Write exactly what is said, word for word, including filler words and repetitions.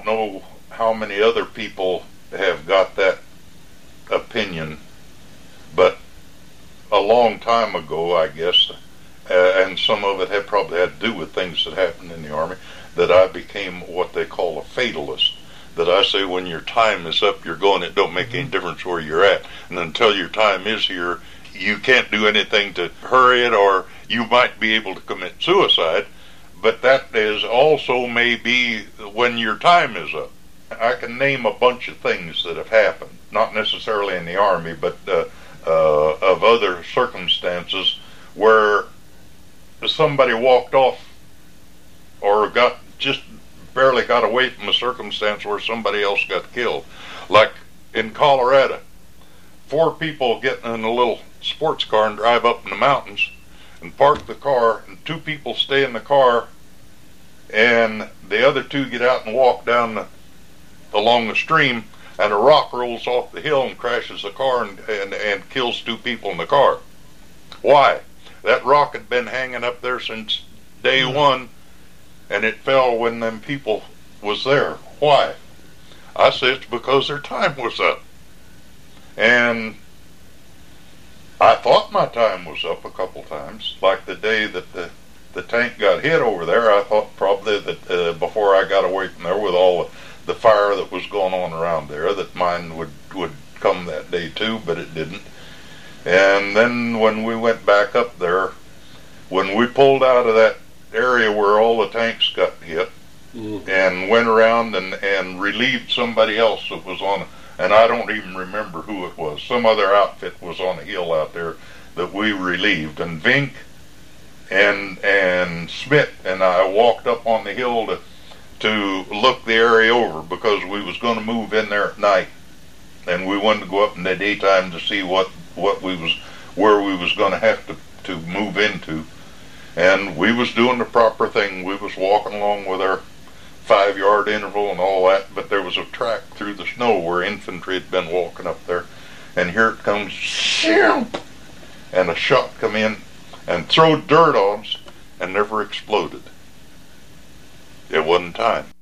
don't know how many other people have got that opinion, but a long time ago, I guess, uh, and some of it had probably had to do with things that happened in the Army, that I became what they call a fatalist. That I say when your time is up, you're going, it don't make any difference where you're at. And until your time is here, you can't do anything to hurry it, or you might be able to commit suicide, but that is also may be when your time is up. I can name a bunch of things that have happened, not necessarily in the Army, but uh, uh, of other circumstances where somebody walked off or got just barely got away from a circumstance where somebody else got killed. Like in Colorado, four people get in a little sports car and drive up in the mountains and park the car, and two people stay in the car, and the other two get out and walk down the, along the stream, and a rock rolls off the hill and crashes the car and, and, and kills two people in the car. Why? That rock had been hanging up there since day one, and it fell when them people was there. Why? I said it's because their time was up. And I thought my time was up a couple times. Like the day that the, the tank got hit over there, I thought probably that uh, before I got away from there with all the, the fire that was going on around there, that mine would, would come that day too, but it didn't. And then when we went back up there, when we pulled out of that area where all the tanks got hit, mm-hmm. and went around and, and relieved somebody else that was on, and I don't even remember who it was, some other outfit was on a hill out there that we relieved, and Vink and and Smith and I walked up on the hill to to look the area over, because we was going to move in there at night, and we wanted to go up in the daytime to see what what we was where we was going to have to to move into. And we was doing the proper thing. We was walking along with our five yard interval and all that, but there was a track through the snow where infantry had been walking up there, and here it comes, and a shot come in and throw dirt on us and never exploded. It wasn't time.